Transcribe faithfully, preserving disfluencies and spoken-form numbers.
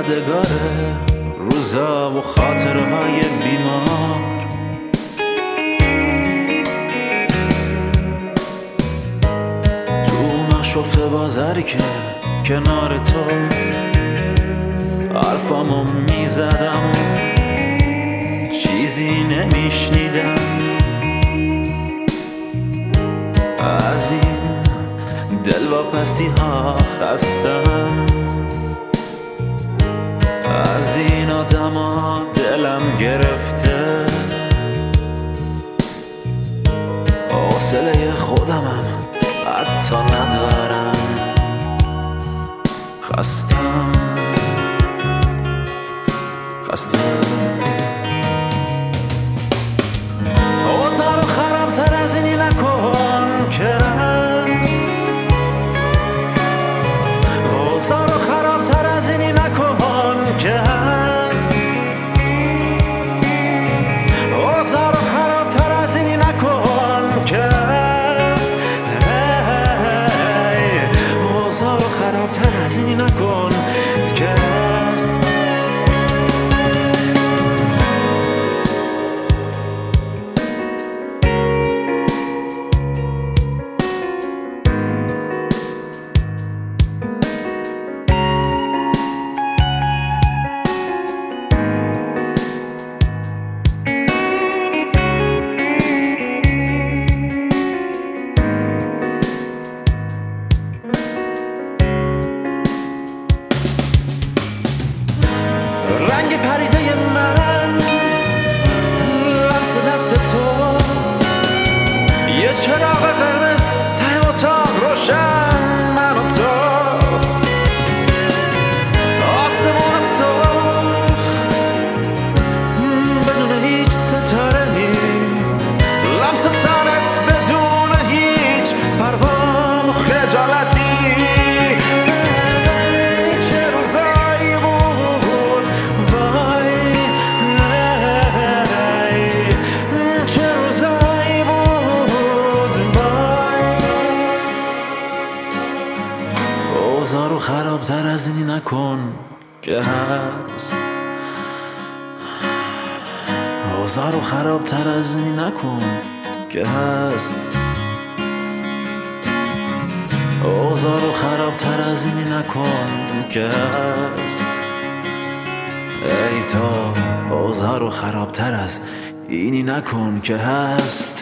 یادگار روزا و خاطرهای بیمار. تو نشفته بازاری که کنار تو حرفامو میزدم و چیزی نمیشنیدم. از این دلواپسی ها خستم، از این آدم ها دلم گرفته. حوصله خودمم حتی ندارم، خستم خستم. اوضاع رو خرابتر از اینی نکن که هست، اوضاع رو خرابتر از اینی نکن که هست، اوضاع رو خرابتر از اینی نکن که هست، اوضاع رو خرابتر از اینی نکن که هست. رنگ پریده من، لمس دست تو، یه چراغ قرمز ته اتاق روشن، من و تو، آسمون سرخ بدون هیچ ستاره‌ای، لمس تنت بدون هیچ پروا و خجالتی. اوضاع رو خرابتر از اینی نکن که هست، اوضاع رو خرابتر از اینی نکن که هست، اوضاع رو خرابتر از اینی نکن که هست. ای تا اوضاع رو خرابتر از اینی نکن که هست.